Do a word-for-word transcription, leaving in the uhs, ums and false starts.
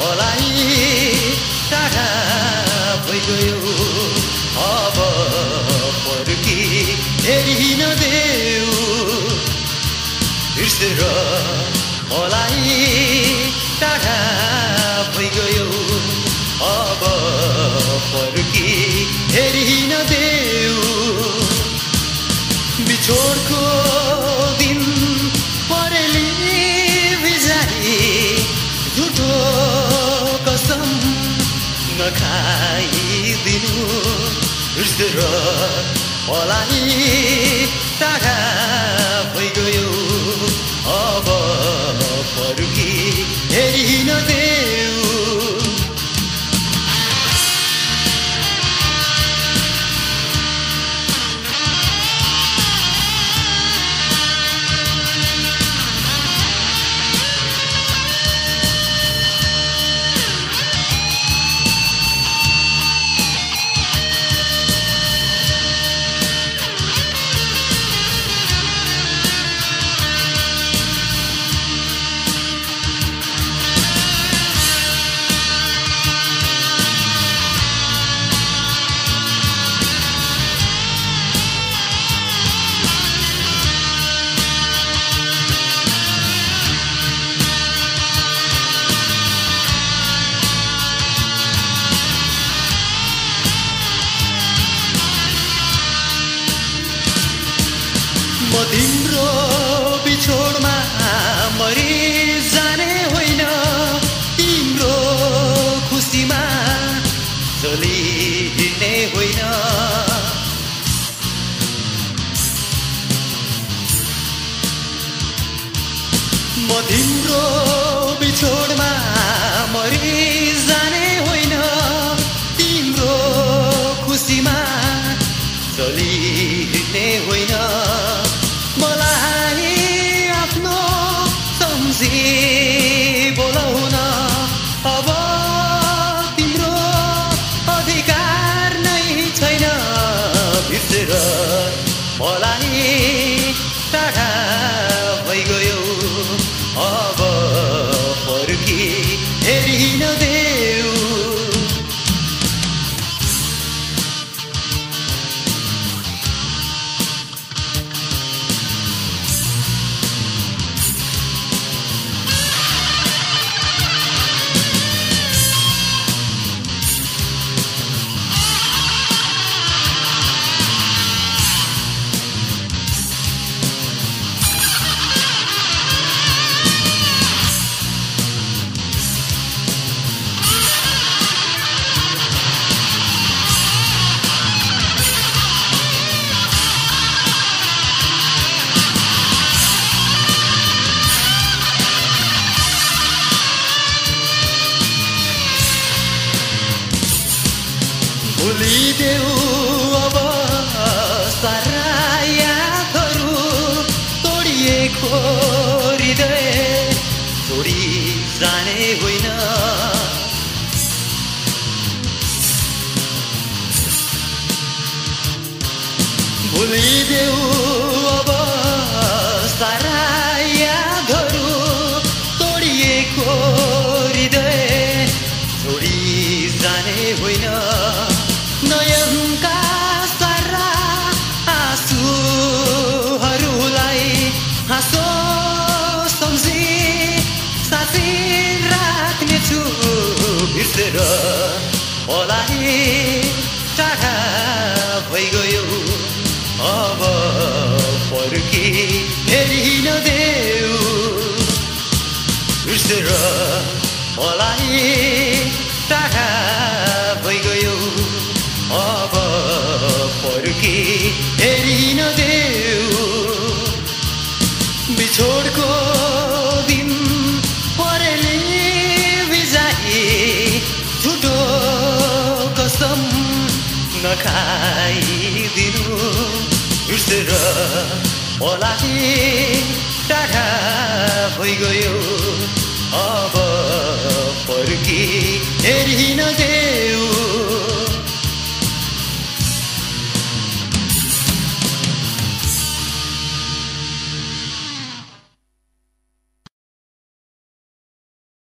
मलाई टाढा भइगयो अब फर्की हेरि नदेऊ बिर्सेर मलाई टाढा भइगयो अब फर्की हेरि नदेऊ बिछोडको दिन परेली भिजाई झुटो कसम नखाइदिनु बिर्सेर मलाई टाढा भइगयो अब फर्की हेरि नदेऊ म तिम्रो बिछोडमा मरिजाने होइन तिम्रो खुसीमा चलिने होइन म तिम्रो बिछोडमा मरिजाने होइन तिम्रो खुसीमा चलिने होइन मलाई आफ्नो सम्झी बोलाउन अब तिम्रो अधिकार नै छैन बिर्सेर मलाई टाढा भइगयो अब फर्की हेरि नदेऊ भुलिदेऊ अब सारा यादहरू तोडिएको हृदय छोडी जाने होइन भुलिदेऊ अब सारा यादहरू तोडिएको हृदय छोडी जाने होइन नयनका सारा आँसुहरूलाई हाँसो सम्झी साँची राख्नेछु बिर्सेर मलाई टाढा भइगयो अब फर्की हेरि नदेऊ बिर्सेर मलाई टाढा भइगयो अब फर्की हेरि नदेऊ बिछोडको दिन परेली भिजाई झुटो कसम नखाइदिनु बिर्सेर मलाई टाढा भइगयो अब फर्की हेरि नदेऊ